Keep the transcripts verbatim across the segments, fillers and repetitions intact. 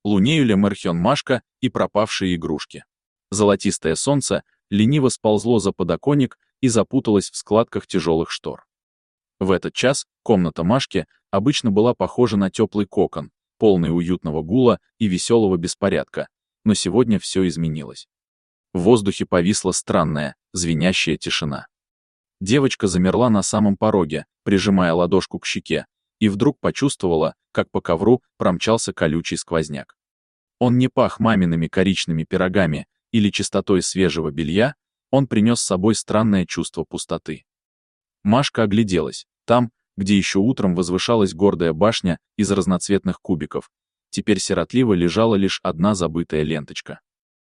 Лунеюля Мархен Машка и пропавшие игрушки. Золотистое солнце лениво сползло за подоконник и запуталось в складках тяжелых штор. В этот час комната Машки обычно была похожа на теплый кокон, полный уютного гула и веселого беспорядка, но сегодня все изменилось. В воздухе повисла странная, звенящая тишина. Девочка замерла на самом пороге, прижимая ладошку к щеке, и вдруг почувствовала, как по ковру промчался колючий сквозняк. Он не пах мамиными коричными пирогами или чистотой свежего белья, он принес с собой странное чувство пустоты. Машка огляделась. Там, где еще утром возвышалась гордая башня из разноцветных кубиков, теперь сиротливо лежала лишь одна забытая ленточка.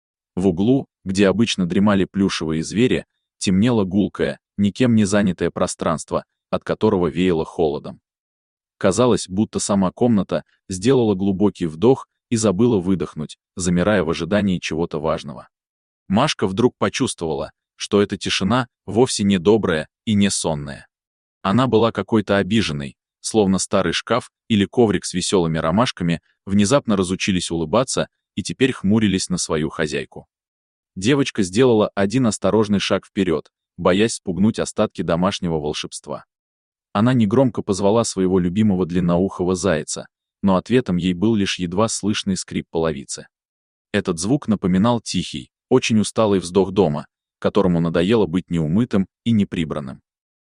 В углу, где обычно дремали плюшевые звери, темнело гулкое, никем не занятое пространство, от которого веяло холодом. Казалось, будто сама комната сделала глубокий вдох и забыла выдохнуть, замирая в ожидании чего-то важного. Машка вдруг почувствовала, что эта тишина вовсе не добрая и не сонная. Она была какой-то обиженной, словно старый шкаф или коврик с веселыми ромашками внезапно разучились улыбаться и теперь хмурились на свою хозяйку. Девочка сделала один осторожный шаг вперед, боясь спугнуть остатки домашнего волшебства. Она негромко позвала своего любимого длинноухого зайца, но ответом ей был лишь едва слышный скрип половицы. Этот звук напоминал тихий, очень усталый вздох дома, которому надоело быть неумытым и неприбранным.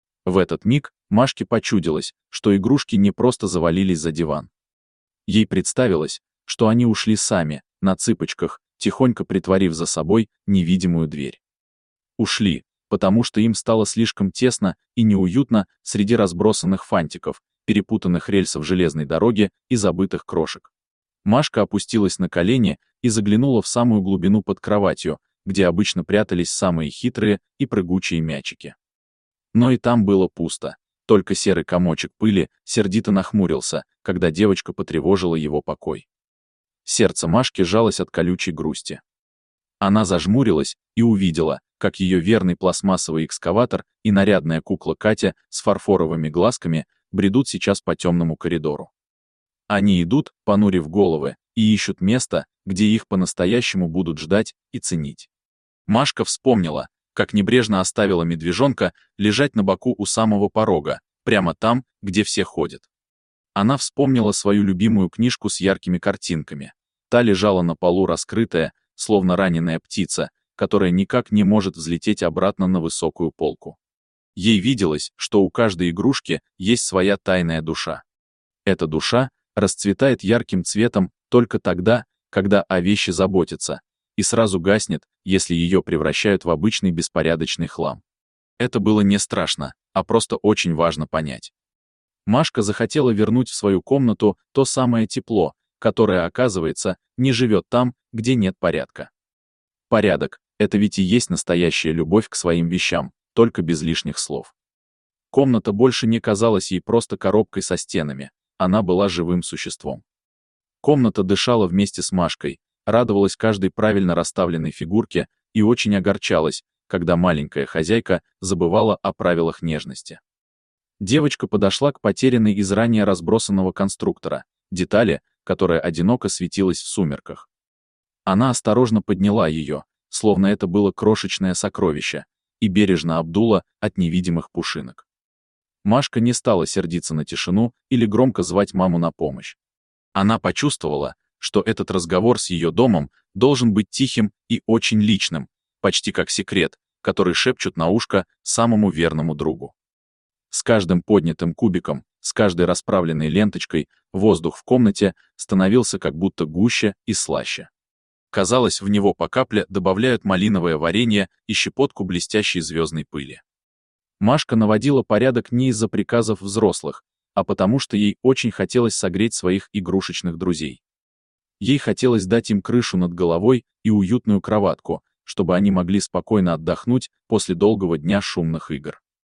В этот миг Машке почудилось, что игрушки не просто завалились за диван. Ей представилось, что они ушли сами, на цыпочках, тихонько притворив за собой невидимую дверь. Ушли, потому что им стало слишком тесно и неуютно среди разбросанных фантиков, перепутанных рельсов железной дороги и забытых крошек. Машка опустилась на колени и заглянула в самую глубину под кроватью, где обычно прятались самые хитрые и прыгучие мячики. Но и там было пусто, только серый комочек пыли сердито нахмурился, когда девочка потревожила его покой. Сердце Машки сжалось от колючей грусти. Она зажмурилась и увидела, как ее верный пластмассовый экскаватор и нарядная кукла Катя с фарфоровыми глазками бредут сейчас по темному коридору. Они идут, понурив головы, и ищут место, где их по-настоящему будут ждать и ценить. Машка вспомнила, как небрежно оставила медвежонка лежать на боку у самого порога, прямо там, где все ходят. Она вспомнила свою любимую книжку с яркими картинками. Та лежала на полу раскрытая, словно раненая птица, которая никак не может взлететь обратно на высокую полку. Ей виделось, что у каждой игрушки есть своя тайная душа. Эта душа расцветает ярким цветом только тогда, когда о вещи заботятся, и сразу гаснет, если ее превращают в обычный беспорядочный хлам. Это было не страшно, а просто очень важно понять. Машка захотела вернуть в свою комнату то самое тепло, которое, оказывается, не живет там, где нет порядка. Порядок — это ведь и есть настоящая любовь к своим вещам, только без лишних слов. Комната больше не казалась ей просто коробкой со стенами, она была живым существом. Комната дышала вместе с Машкой, радовалась каждой правильно расставленной фигурке и очень огорчалась, когда маленькая хозяйка забывала о правилах нежности. Девочка подошла к потерянной из ранее разбросанного конструктора, детали, которая одиноко светилась в сумерках. Она осторожно подняла ее, словно это было крошечное сокровище, и бережно обдула от невидимых пушинок. Машка не стала сердиться на тишину или громко звать маму на помощь. Она почувствовала, что этот разговор с ее домом должен быть тихим и очень личным, почти как секрет, который шепчут на ушко самому верному другу. С каждым поднятым кубиком, с каждой расправленной ленточкой воздух в комнате становился как будто гуще и слаще. Казалось, в него по капле добавляют малиновое варенье и щепотку блестящей звездной пыли. Машка наводила порядок не из-за приказов взрослых, а потому что ей очень хотелось согреть своих игрушечных друзей. Ей хотелось дать им крышу над головой и уютную кроватку, чтобы они могли спокойно отдохнуть после долгого дня шумных игр.